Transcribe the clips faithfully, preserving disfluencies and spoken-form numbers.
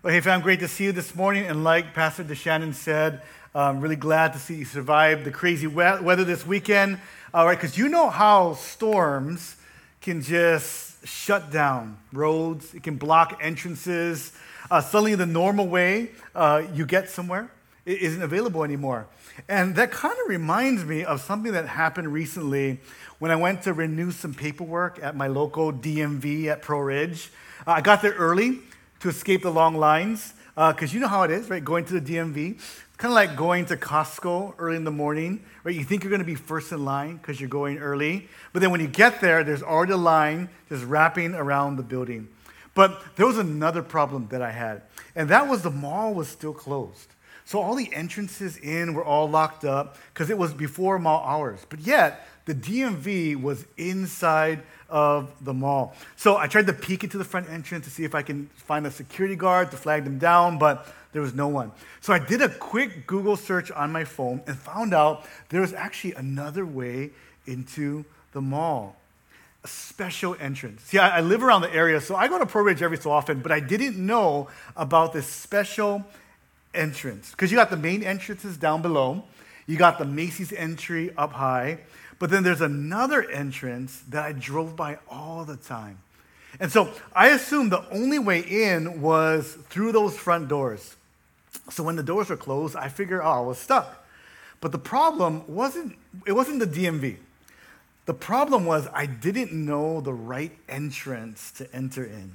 Well, hey, fam, great to see you this morning. And like Pastor DeShannon said, I'm really glad to see you survive the crazy we- weather this weekend. All right, because you know how storms can just shut down roads. It can block entrances. Uh, suddenly, the normal way uh, you get somewhere it isn't available anymore. And that kind of reminds me of something that happened recently when I went to renew some paperwork at my local D M V at Pro Ridge. Uh, I got there early to escape the long lines, because uh, you know how it is, right? Going to the D M V, it's kind of like going to Costco early in the morning, right? You think you're going to be first in line because you're going early, but then when you get there, there's already a line just wrapping around the building. But there was another problem that I had, and that was the mall was still closed. So all the entrances in were all locked up because it was before mall hours. But yet, the D M V was inside of the mall. So I tried to peek into the front entrance to see if I can find a security guard to flag them down, but there was no one. So I did a quick Google search on my phone and found out there was actually another way into the mall. A special entrance. See, I, I live around the area, so I go to Pro Ridge every so often, but I didn't know about this special entrance. Because you got the main entrances down below, you got the Macy's entry up high, but then there's another entrance that I drove by all the time. And so I assumed the only way in was through those front doors. So when the doors were closed, I figured, oh, I was stuck. But the problem wasn't, it wasn't the D M V. The problem was I didn't know the right entrance to enter in.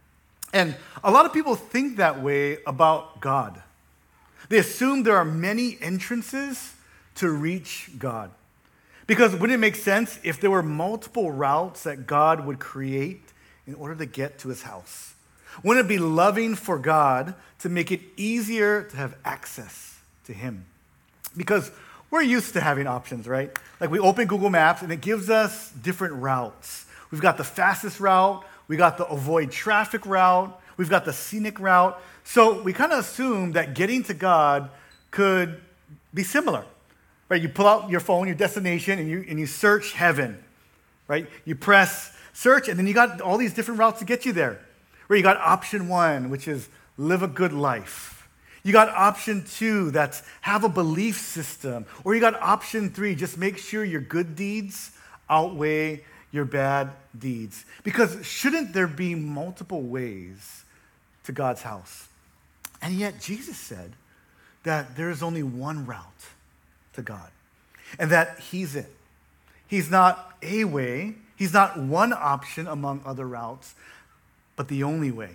And a lot of people think that way about God. They assume there are many entrances to reach God. Because wouldn't it make sense if there were multiple routes that God would create in order to get to his house? Wouldn't it be loving for God to make it easier to have access to him? Because we're used to having options, right? Like we open Google Maps and it gives us different routes. We've got the fastest route, we got the avoid traffic route, we've got the scenic route. So we kind of assume that getting to God could be similar. Right, you pull out your phone, your destination, and you and you search heaven, right? You press search, and then you got all these different routes to get you there. Right, you got option one, which is live a good life. You got option two, that's have a belief system. Or you got option three, just make sure your good deeds outweigh your bad deeds. Because shouldn't there be multiple ways to God's house? And yet Jesus said that there is only one route to God, and that he's it. He's not a way, he's not one option among other routes, but the only way.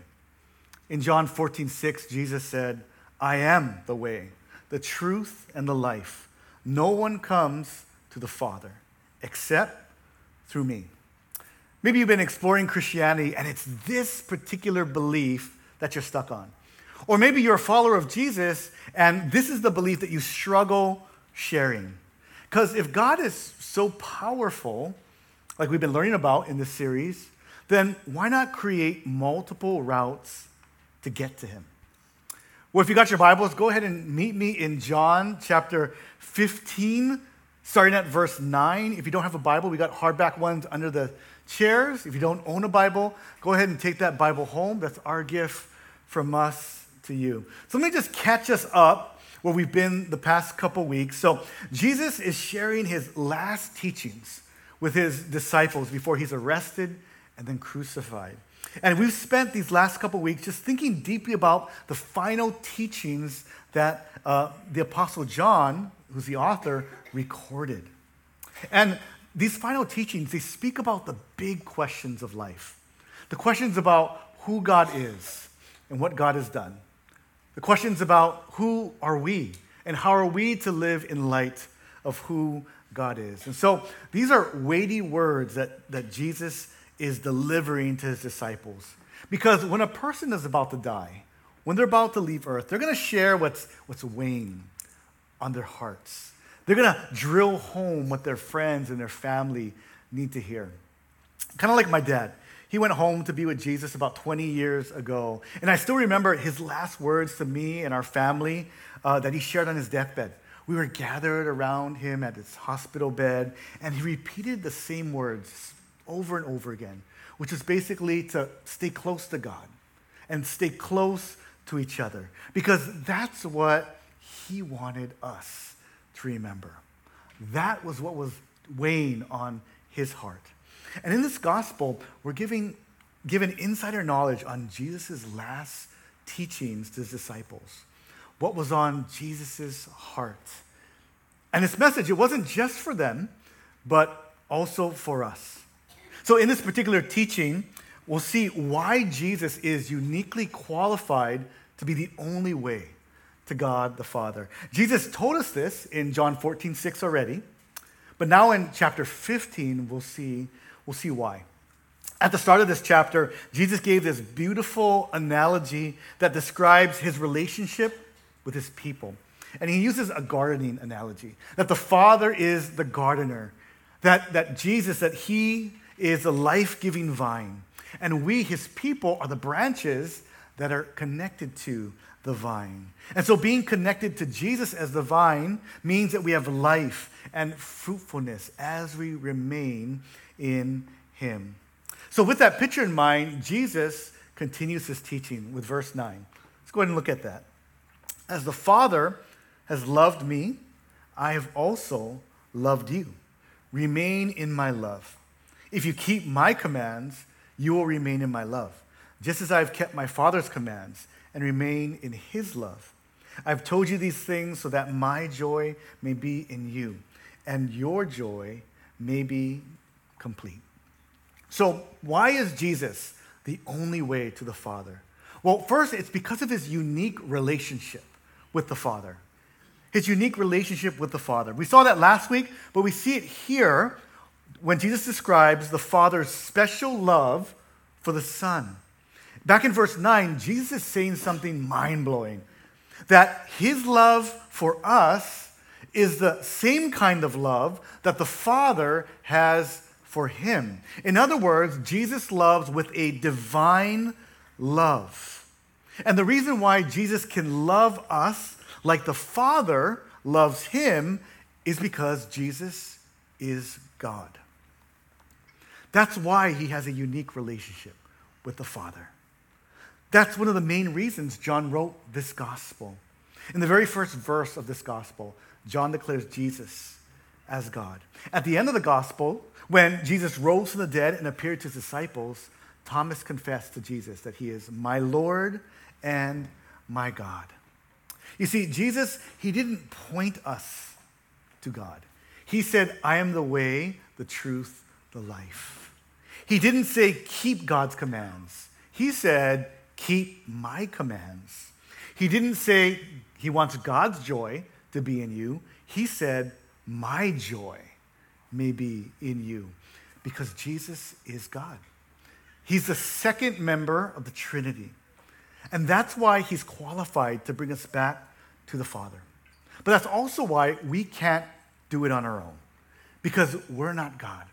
In John fourteen six, Jesus said, I am the way, the truth, and the life. No one comes to the Father except through me. Maybe you've been exploring Christianity, and it's this particular belief that you're stuck on. Or maybe you're a follower of Jesus, and this is the belief that you struggle sharing. Because if God is so powerful, like we've been learning about in this series, then why not create multiple routes to get to him? Well, if you got your Bibles, go ahead and meet me in John chapter fifteen, starting at verse nine. If you don't have a Bible, we got hardback ones under the chairs. If you don't own a Bible, go ahead and take that Bible home. That's our gift from us to you. So let me just catch us up where we've been the past couple weeks. So Jesus is sharing his last teachings with his disciples before he's arrested and then crucified. And we've spent these last couple weeks just thinking deeply about the final teachings that uh, the Apostle John, who's the author, recorded. And these final teachings, they speak about the big questions of life. The questions about who God is and what God has done. The questions about who are we and how are we to live in light of who God is. And so these are weighty words that, that Jesus is delivering to his disciples. Because when a person is about to die, when they're about to leave earth, they're going to share what's, what's weighing on their hearts. They're going to drill home what their friends and their family need to hear. Kind of like my dad. He went home to be with Jesus about twenty years ago. And I still remember his last words to me and our family uh, that he shared on his deathbed. We were gathered around him at his hospital bed, and he repeated the same words over and over again, which is basically to stay close to God and stay close to each other, because that's what he wanted us to remember. That was what was weighing on his heart. And in this gospel, we're giving given insider knowledge on Jesus' last teachings to his disciples. What was on Jesus' heart. And this message, it wasn't just for them, but also for us. So in this particular teaching, we'll see why Jesus is uniquely qualified to be the only way to God the Father. Jesus told us this in John fourteen six already, but now in chapter fifteen, we'll see, we'll see why. At the start of this chapter, Jesus gave this beautiful analogy that describes his relationship with his people. And he uses a gardening analogy, that the Father is the gardener, that, that Jesus, that he is a life-giving vine, and we, his people, are the branches that are connected to the vine. And so being connected to Jesus as the vine means that we have life and fruitfulness as we remain in him. So with that picture in mind, Jesus continues his teaching with verse nine. Let's go ahead and look at that. As the Father has loved me, I have also loved you. Remain in my love. If you keep my commands, you will remain in my love, just as I have kept my Father's commands and remain in his love. I've told you these things so that my joy may be in you, and your joy may be complete. So why is Jesus the only way to the Father? Well, first, it's because of his unique relationship with the Father. His unique relationship with the Father. We saw that last week, but we see it here when Jesus describes the Father's special love for the Son. Back in verse nine, Jesus is saying something mind-blowing, that his love for us is the same kind of love that the Father has for him. In other words, Jesus loves with a divine love. And the reason why Jesus can love us like the Father loves him is because Jesus is God. That's why he has a unique relationship with the Father. That's one of the main reasons John wrote this gospel. In the very first verse of this gospel, John declares Jesus as God. At the end of the gospel, when Jesus rose from the dead and appeared to his disciples, Thomas confessed to Jesus that he is my Lord and my God. You see, Jesus, he didn't point us to God. He said, I am the way, the truth, the life. He didn't say, keep God's commands. He said, keep my commands. He didn't say he wants God's joy to be in you. He said, my joy may be in you, because Jesus is God. He's the second member of the Trinity. And that's why he's qualified to bring us back to the Father. But that's also why we can't do it on our own, because we're not God.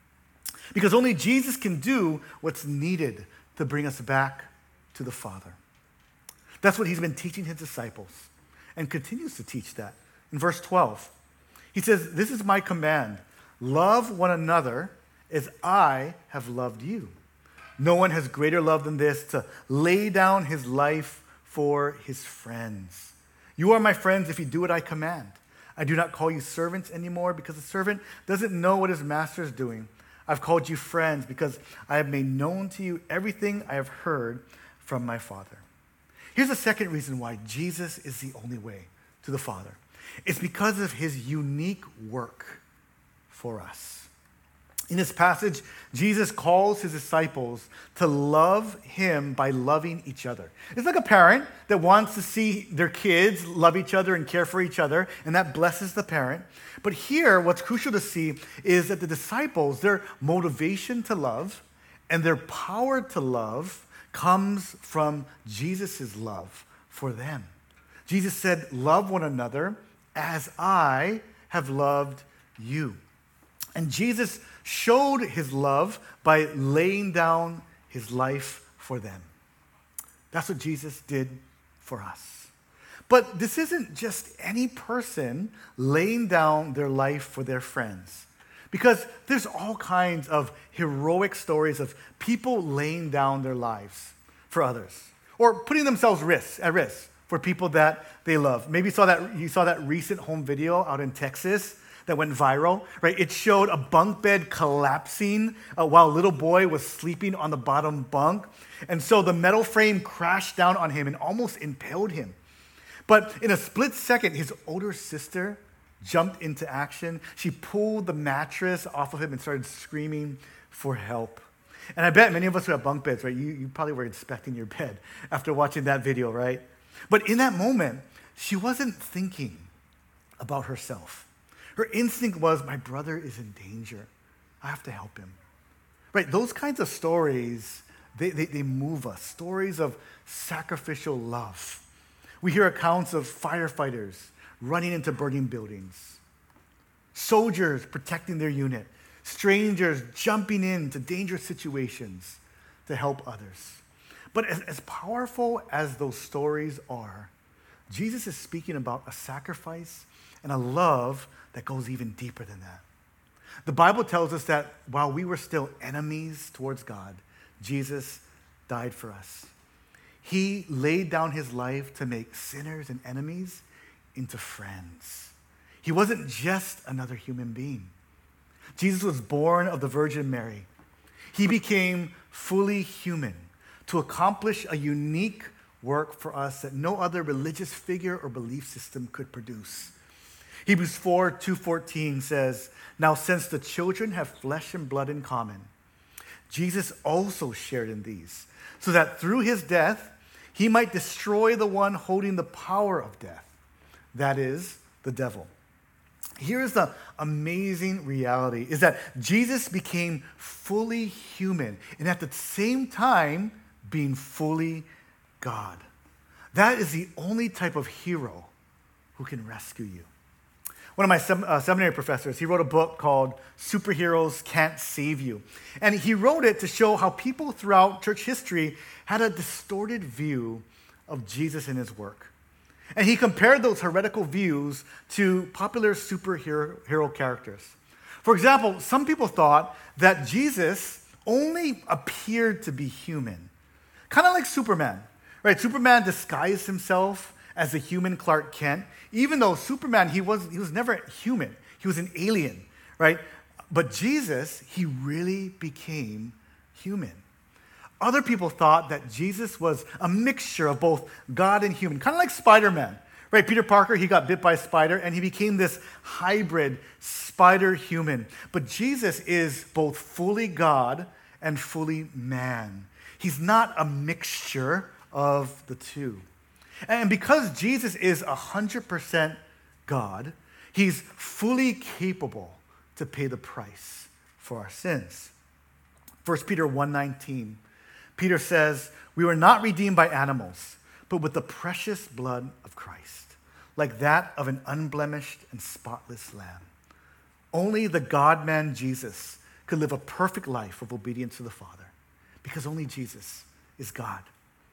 Because only Jesus can do what's needed to bring us back to the Father. That's what he's been teaching his disciples and continues to teach that. In verse twelve, he says, this is my command. Love one another as I have loved you. No one has greater love than this, to lay down his life for his friends. You are my friends if you do what I command. I do not call you servants anymore, because the servant doesn't know what his master is doing. I've called you friends because I have made known to you everything I have heard from my Father. Here's the second reason why Jesus is the only way to the Father. It's because of his unique work for us. In this passage, Jesus calls his disciples to love him by loving each other. It's like a parent that wants to see their kids love each other and care for each other, and that blesses the parent. But here, what's crucial to see is that the disciples, their motivation to love and their power to love comes from Jesus' love for them. Jesus said, love one another as I have loved you. And Jesus showed his love by laying down his life for them. That's what Jesus did for us. But this isn't just any person laying down their life for their friends, because there's all kinds of heroic stories of people laying down their lives for others. or putting themselves risk, at risk for people that they love. Maybe you saw that, you saw that recent home video out in Texas that went viral, right? It showed a bunk bed collapsing uh, while a little boy was sleeping on the bottom bunk. And so the metal frame crashed down on him and almost impaled him. But in a split second, his older sister jumped into action. She pulled the mattress off of him and started screaming for help. And I bet many of us who have bunk beds, right, you, you probably were inspecting your bed after watching that video, right? But in that moment, she wasn't thinking about herself. Her instinct was, my brother is in danger. I have to help him. Right, those kinds of stories, they, they, they move us. Stories of sacrificial love. We hear accounts of firefighters running into burning buildings, soldiers protecting their unit, strangers jumping into dangerous situations to help others. But as, as powerful as those stories are, Jesus is speaking about a sacrifice and a love that goes even deeper than that. The Bible tells us that while we were still enemies towards God, Jesus died for us. He laid down his life to make sinners and enemies into friends. He wasn't just another human being. Jesus was born of the Virgin Mary. He became fully human to accomplish a unique work for us that no other religious figure or belief system could produce. Hebrews four, two fourteen says, now since the children have flesh and blood in common, Jesus also shared in these, so that through his death, he might destroy the one holding the power of death, that is, the devil. Here's the amazing reality, is that Jesus became fully human and at the same time being fully God. That is the only type of hero who can rescue you. One of my sem- uh, seminary professors, he wrote a book called Superheroes Can't Save You. And he wrote it to show how people throughout church history had a distorted view of Jesus and his work. And he compared those heretical views to popular superhero hero characters. For example, some people thought that Jesus only appeared to be human, kind of like Superman. Right? Superman disguised himself as a human Clark Kent, even though Superman, he was, he was never human. He was an alien, right? But Jesus, he really became human. Other people thought that Jesus was a mixture of both God and human, kind of like Spider-Man, right? Peter Parker, he got bit by a spider, and he became this hybrid spider-human. But Jesus is both fully God and fully man. He's not a mixture of the two. And because Jesus is one hundred percent God, he's fully capable to pay the price for our sins. First Peter one nineteen, Peter says, we were not redeemed by animals, but with the precious blood of Christ, like that of an unblemished and spotless lamb. Only the God-man Jesus could live a perfect life of obedience to the Father, because only Jesus is God.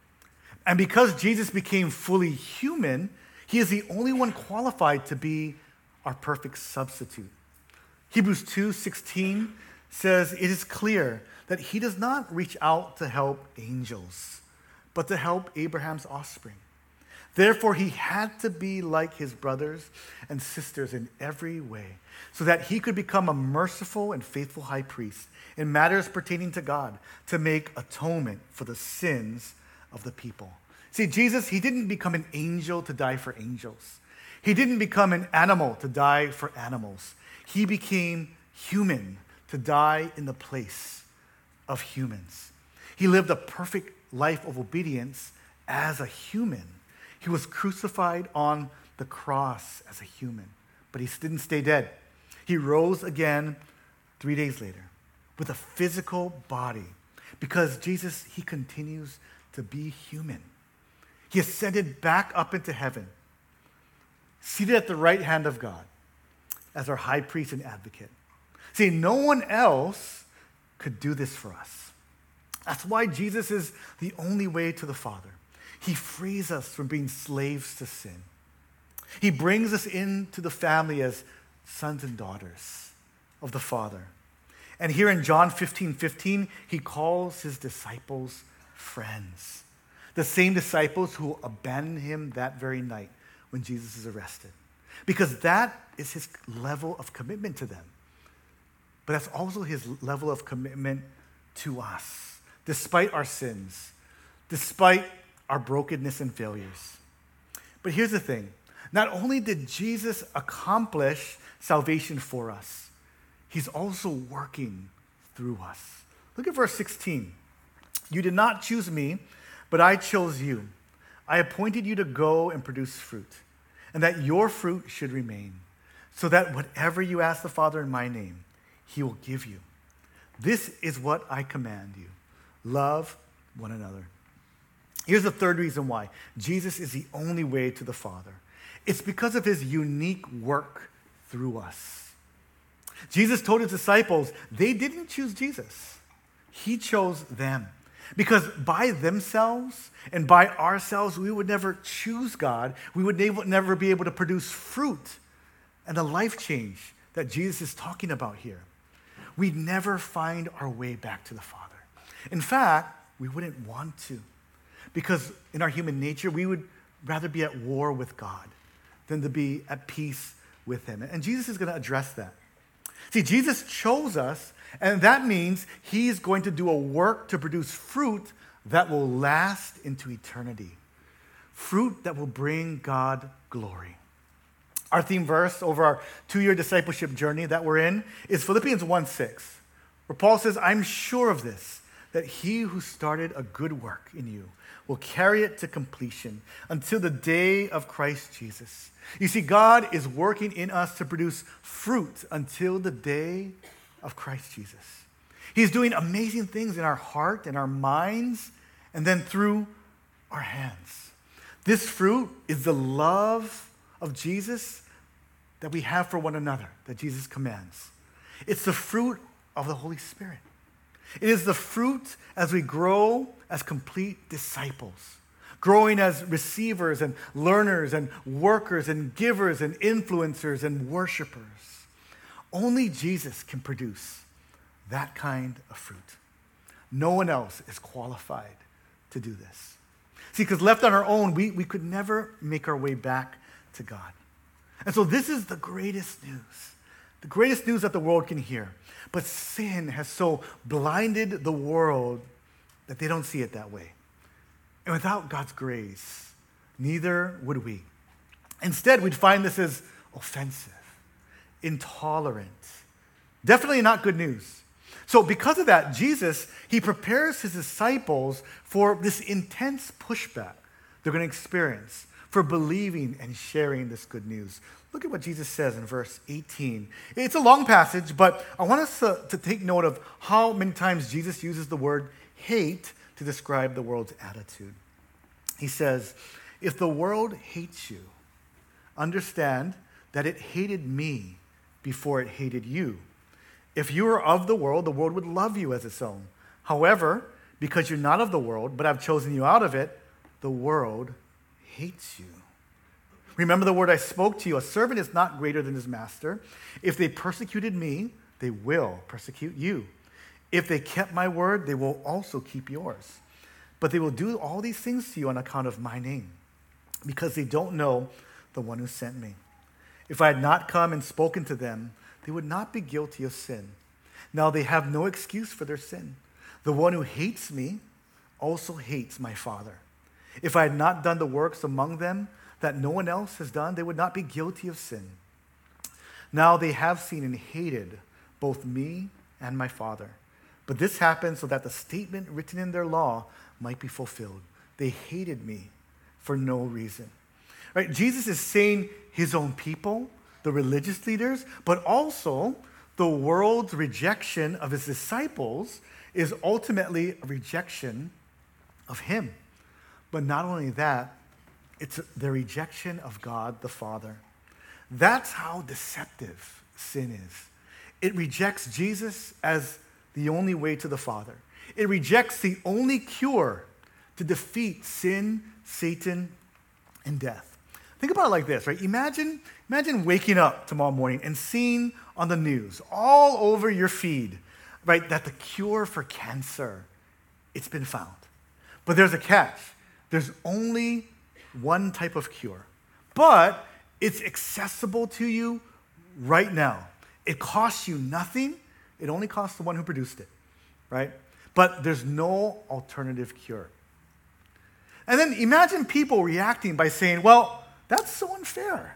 And because Jesus became fully human, he is the only one qualified to be our perfect substitute. Hebrews two sixteen says, it is clear that he does not reach out to help angels, but to help Abraham's offspring. Therefore, he had to be like his brothers and sisters in every way, so that he could become a merciful and faithful high priest in matters pertaining to God, to make atonement for the sins of the people. See, Jesus, he didn't become an angel to die for angels. He didn't become an animal to die for animals. He became human to die in the place of humans. He lived a perfect life of obedience as a human. He was crucified on the cross as a human, but he didn't stay dead. He rose again three days later with a physical body, because Jesus, he continues to be human. He ascended back up into heaven, seated at the right hand of God as our high priest and advocate. See, no one else could do this for us. That's why Jesus is the only way to the Father. He frees us from being slaves to sin. He brings us into the family as sons and daughters of the Father. And here in John fifteen fifteen, he calls his disciples friends. The same disciples who will abandon him that very night when Jesus is arrested. Because that is his level of commitment to them. But that's also his level of commitment to us, despite our sins, despite our brokenness and failures. But here's the thing. Not only did Jesus accomplish salvation for us, he's also working through us. Look at verse sixteen. You did not choose me, but I chose you. I appointed you to go and produce fruit, and that your fruit should remain, so that whatever you ask the Father in my name, he will give you. This is what I command you. Love one another. Here's the third reason why. Jesus is the only way to the Father. It's because of his unique work through us. Jesus told his disciples they didn't choose Jesus. He chose them. Because by themselves and by ourselves, we would never choose God. We would never be able to produce fruit and the life change that Jesus is talking about here. We'd never find our way back to the Father. In fact, we wouldn't want to. Because in our human nature, we would rather be at war with God than to be at peace with him. And Jesus is going to address that. See, Jesus chose us, and that means he's going to do a work to produce fruit that will last into eternity. Fruit that will bring God glory. Our theme verse over our two-year discipleship journey that we're in is Philippians one six, where Paul says, I'm sure of this, that he who started a good work in you will carry it to completion until the day of Christ Jesus. You see, God is working in us to produce fruit until the day of Christ Jesus. He's doing amazing things in our heart and our minds, and then through our hands. This fruit is the love of Jesus that we have for one another, that Jesus commands. It's the fruit of the Holy Spirit. It is the fruit as we grow as complete disciples, growing as receivers and learners and workers and givers and influencers and worshipers. Only Jesus can produce that kind of fruit. No one else is qualified to do this. See, because left on our own, we, we could never make our way back to God. And so this is the greatest news, the greatest news that the world can hear. But sin has so blinded the world that they don't see it that way. And without God's grace, neither would we. Instead, we'd find this as offensive, intolerant, definitely not good news. So because of that, Jesus, he prepares his disciples for this intense pushback they're going to experience for believing and sharing this good news. Look at what Jesus says in verse eighteen. It's a long passage, but I want us to, to take note of how many times Jesus uses the word hate to describe the world's attitude. He says, if the world hates you, understand that it hated me before it hated you. If you were of the world, the world would love you as its own. However, because you're not of the world, but I've chosen you out of it, the world hates you. Remember the word I spoke to you. A servant is not greater than his master. If they persecuted me, they will persecute you. If they kept my word, they will also keep yours. But they will do all these things to you on account of my name, because they don't know the one who sent me. If I had not come and spoken to them, they would not be guilty of sin. Now they have no excuse for their sin. The one who hates me also hates my Father. If I had not done the works among them that no one else has done, they would not be guilty of sin. Now they have seen and hated both me and my Father. But this happened so that the statement written in their law might be fulfilled. They hated me for no reason. Right? Jesus is saying his own people, the religious leaders, but also the world's rejection of his disciples is ultimately a rejection of him. But not only that, it's the rejection of God the Father. That's how deceptive sin is. It rejects Jesus as the only way to the Father. It rejects the only cure to defeat sin, Satan, and death. Think about it like this, right? Imagine, imagine waking up tomorrow morning and seeing on the news, all over your feed, right, that the cure for cancer, it's been found. But there's a catch. There's only one type of cure, but it's accessible to you right now. It costs you nothing. It only costs the one who produced it, right? But there's no alternative cure. And then imagine people reacting by saying, well, that's so unfair.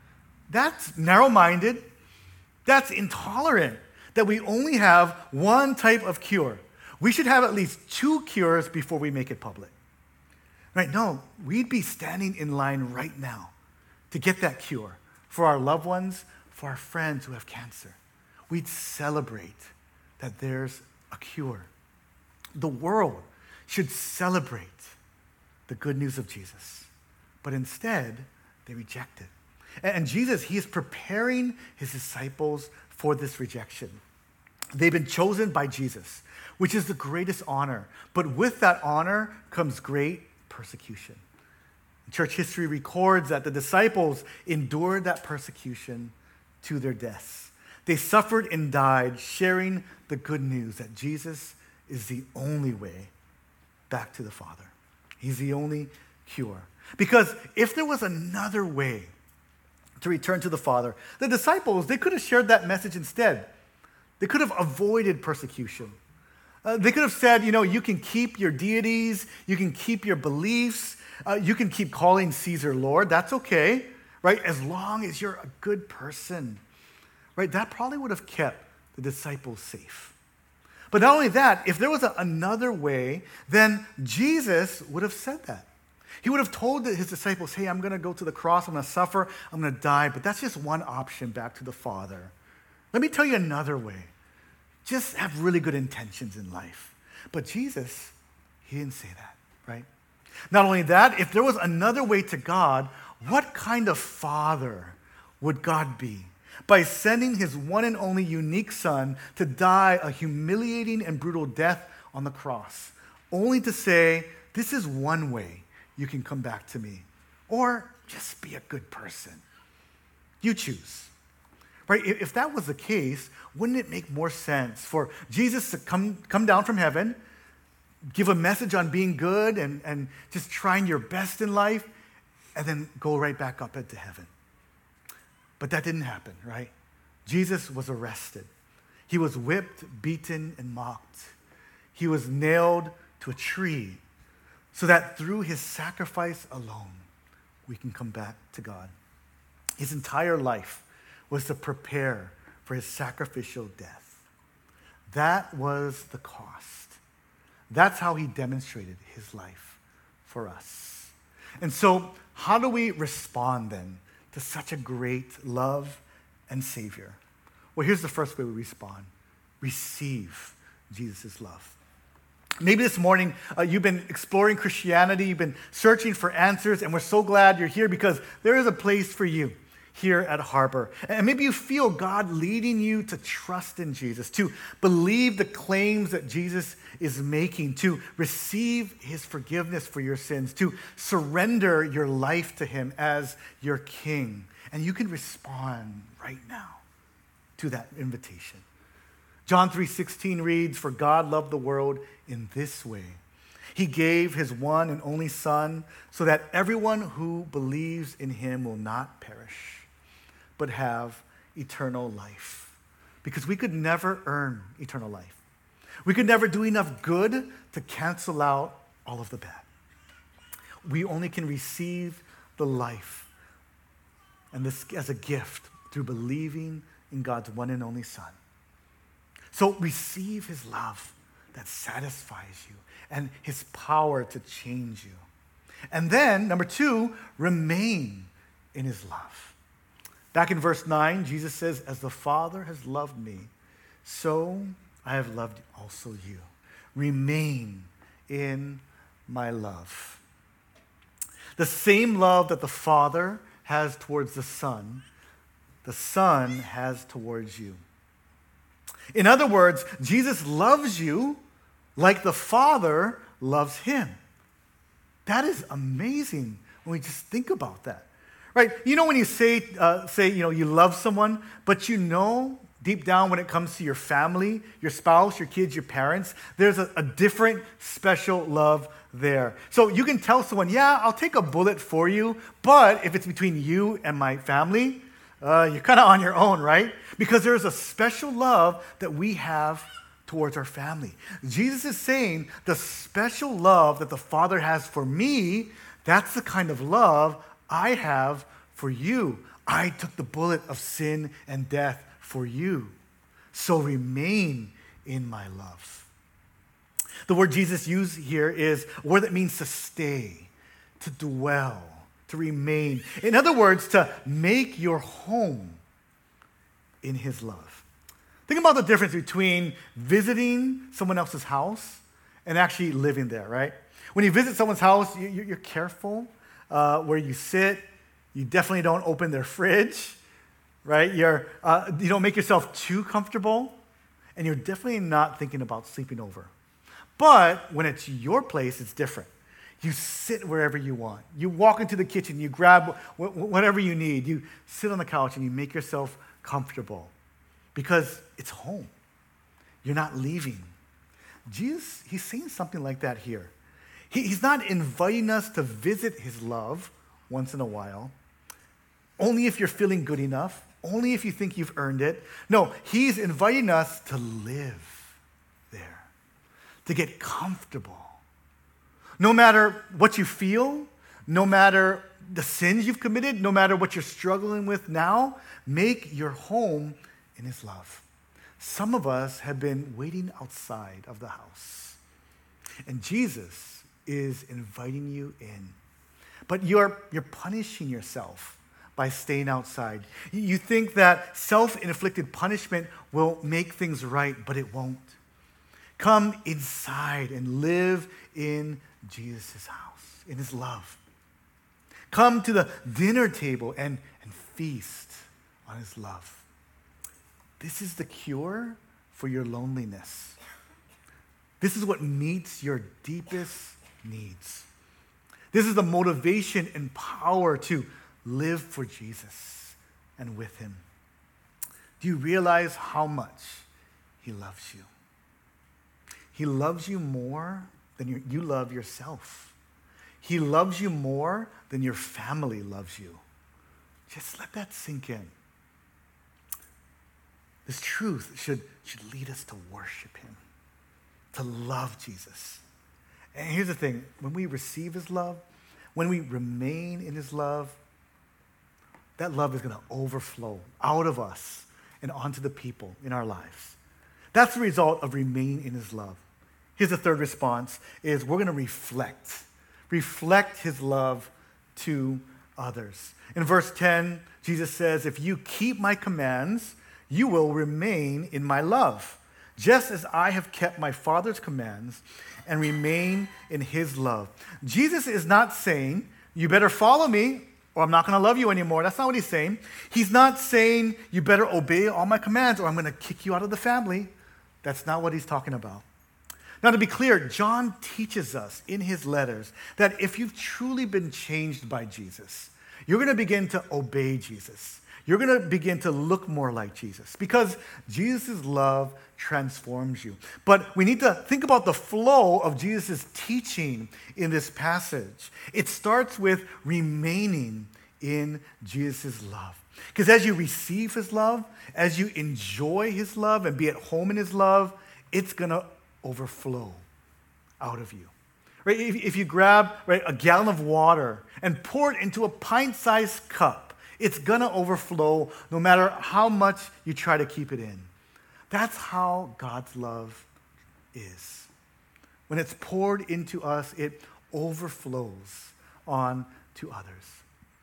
That's narrow-minded. That's intolerant that we only have one type of cure. We should have at least two cures before we make it public. Right? No, we'd be standing in line right now to get that cure for our loved ones, for our friends who have cancer. We'd celebrate that there's a cure. The world should celebrate the good news of Jesus, but instead, they reject it. And Jesus, he is preparing his disciples for this rejection. They've been chosen by Jesus, which is the greatest honor. But with that honor comes great persecution. Church history records that the disciples endured that persecution to their deaths. They suffered and died sharing the good news that Jesus is the only way back to the Father. He's the only cure. Because if there was another way to return to the Father, the disciples, they could have shared that message instead. They could have avoided persecution. Uh, they could have said, you know, you can keep your deities, you can keep your beliefs, uh, you can keep calling Caesar Lord, that's okay, right? As long as you're a good person, right? That probably would have kept the disciples safe. But not only that, if there was a, another way, then Jesus would have said that. He would have told his disciples, hey, I'm going to go to the cross, I'm going to suffer, I'm going to die, but that's just one option back to the Father. Let me tell you another way. Just have really good intentions in life. But Jesus, he didn't say that, right? Not only that, if there was another way to God, what kind of Father would God be? By sending his one and only unique Son to die a humiliating and brutal death on the cross, only to say, this is one way you can come back to me, or just be a good person. You choose. Right? If that was the case, wouldn't it make more sense for Jesus to come, come down from heaven, give a message on being good and, and just trying your best in life, and then go right back up into heaven? But that didn't happen, right? Jesus was arrested. He was whipped, beaten, and mocked. He was nailed to a tree so that through his sacrifice alone, we can come back to God. His entire life was to prepare for his sacrificial death. That was the cost. That's how he demonstrated his life for us. And so, how do we respond then to such a great love and Savior? Well, here's the first way we respond. Receive Jesus' love. Maybe this morning uh, you've been exploring Christianity, you've been searching for answers, and we're so glad you're here because there is a place for you here at Harbor. And maybe you feel God leading you to trust in Jesus, to believe the claims that Jesus is making, to receive his forgiveness for your sins, to surrender your life to him as your King. And you can respond right now to that invitation. John three sixteen reads, "For God loved the world in this way. He gave his one and only Son so that everyone who believes in him will not perish, but have eternal life." Because we could never earn eternal life. We could never do enough good to cancel out all of the bad. We only can receive the life and this as a gift through believing in God's one and only Son. So receive his love that satisfies you and his power to change you. And then, number two, remain in his love. Back in verse nine, Jesus says, "As the Father has loved me, so I have loved also you. Remain in my love." The same love that the Father has towards the Son, the Son has towards you. In other words, Jesus loves you like the Father loves him. That is amazing when we just think about that. Right? You know when you say, uh, say, you know, you love someone, but you know deep down when it comes to your family, your spouse, your kids, your parents, there's a, a different special love there. So you can tell someone, yeah, I'll take a bullet for you, but if it's between you and my family, uh, you're kind of on your own, right? Because there's a special love that we have towards our family. Jesus is saying the special love that the Father has for me, that's the kind of love I have for you. I took the bullet of sin and death for you. So remain in my love. The word Jesus used here is a word that means to stay, to dwell, to remain. In other words, to make your home in his love. Think about the difference between visiting someone else's house and actually living there, right? When you visit someone's house, you're careful uh, where you sit. You definitely don't open their fridge, right? You're, uh, you don't make yourself too comfortable, and you're definitely not thinking about sleeping over. But when it's your place, it's different. You sit wherever you want. You walk into the kitchen, you grab wh- whatever you need. You sit on the couch and you make yourself comfortable because it's home. You're not leaving. Jesus, he's saying something like that here. He, he's not inviting us to visit his love once in a while, only if you're feeling good enough, only if you think you've earned it. No, he's inviting us to live there, to get comfortable. No matter what you feel, no matter the sins you've committed, no matter what you're struggling with now, make your home in his love. Some of us have been waiting outside of the house, and Jesus is inviting you in. But you're, you're punishing yourself by staying outside. You think that self-inflicted punishment will make things right, but it won't. Come inside and live in Jesus' house, in his love. Come to the dinner table and, and feast on his love. This is the cure for your loneliness. This is what meets your deepest needs. This is the motivation and power to live for Jesus and with him. Do you realize how much he loves you? He loves you more than you, you love yourself. He loves you more than your family loves you. Just let that sink in. This truth should, should lead us to worship him, to love Jesus. And here's the thing, when we receive his love, when we remain in his love, that love is going to overflow out of us and onto the people in our lives. That's the result of remaining in his love. Here's the third response, is we're going to reflect. Reflect his love to others. In verse ten, Jesus says, if you keep my commands, you will remain in my love, just as I have kept my Father's commands and remain in his love. Jesus is not saying, you better follow me or I'm not going to love you anymore. That's not what he's saying. He's not saying, you better obey all my commands or I'm going to kick you out of the family. That's not what he's talking about. Now, to be clear, John teaches us in his letters that if you've truly been changed by Jesus, you're going to begin to obey Jesus. You're going to begin to look more like Jesus because Jesus' love transforms you. But we need to think about the flow of Jesus' teaching in this passage. It starts with remaining in Jesus' love. Because as you receive his love, as you enjoy his love and be at home in his love, it's going to overflow out of you. Right? If, if you grab right, a gallon of water and pour it into a pint-sized cup, it's going to overflow no matter how much you try to keep it in. That's how God's love is. When it's poured into us, it overflows on to others.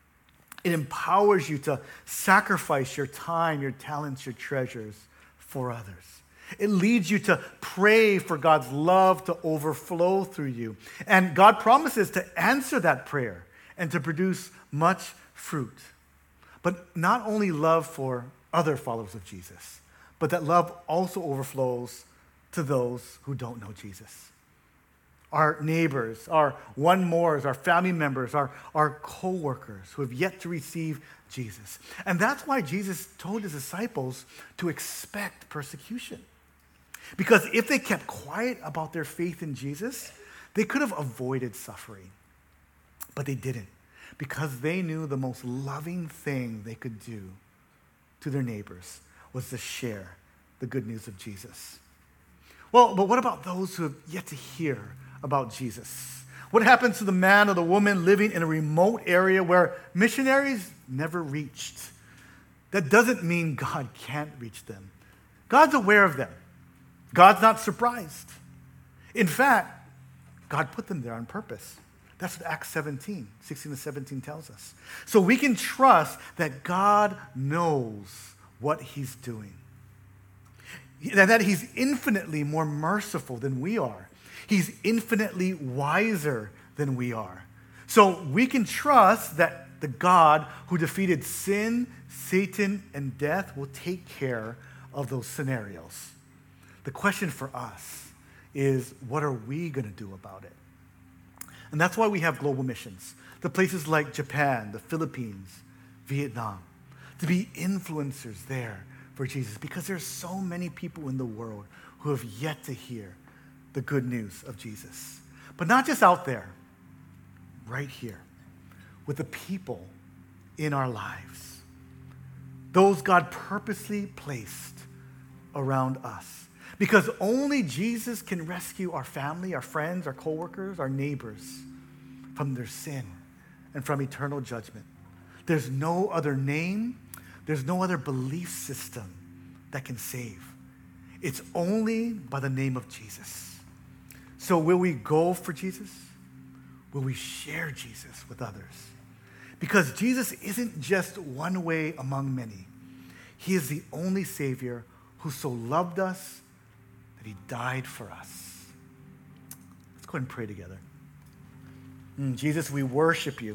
It empowers you to sacrifice your time, your talents, your treasures for others. It leads you to pray for God's love to overflow through you. And God promises to answer that prayer and to produce much fruit. But not only love for other followers of Jesus, but that love also overflows to those who don't know Jesus. our neighbors, our one mores, our family members, our, our co-workers who have yet to receive Jesus. And that's why Jesus told his disciples to expect persecution. Because if they kept quiet about their faith in Jesus, they could have avoided suffering. But they didn't, because they knew the most loving thing they could do to their neighbors was to share the good news of Jesus. Well, but what about those who have yet to hear about Jesus? What happens to the man or the woman living in a remote area where missionaries never reached? That doesn't mean God can't reach them. God's aware of them. God's not surprised. In fact, God put them there on purpose. That's what Acts seventeen, sixteen to seventeen tells us. So we can trust that God knows what he's doing. And that he's infinitely more merciful than we are. He's infinitely wiser than we are. So we can trust that the God who defeated sin, Satan, and death will take care of those scenarios. The question for us is, what are we going to do about it? And that's why we have global missions to places like Japan, the Philippines, Vietnam, to be influencers there for Jesus, because there's so many people in the world who have yet to hear the good news of Jesus. But not just out there, right here, with the people in our lives, those God purposely placed around us. Because only Jesus can rescue our family, our friends, our coworkers, our neighbors from their sin and from eternal judgment. There's no other name, there's no other belief system that can save. It's only by the name of Jesus. So will we go for Jesus? Will we share Jesus with others? Because Jesus isn't just one way among many. He is the only Savior who so loved us that he died for us. Let's go ahead and pray together. Mm, Jesus, we worship you,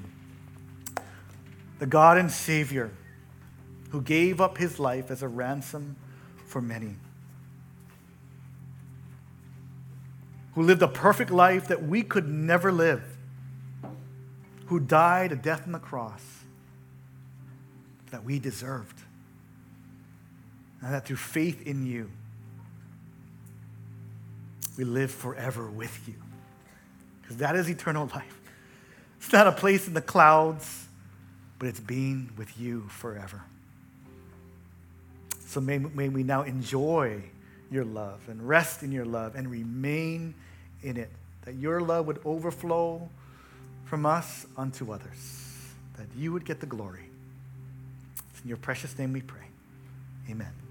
the God and Savior who gave up his life as a ransom for many, who lived a perfect life that we could never live, who died a death on the cross that we deserved, and that through faith in you, we live forever with you. Because that is eternal life. It's not a place in the clouds, but it's being with you forever. So may, may we now enjoy your love and rest in your love and remain in it, that your love would overflow from us unto others, that you would get the glory. It's in your precious name we pray. Amen.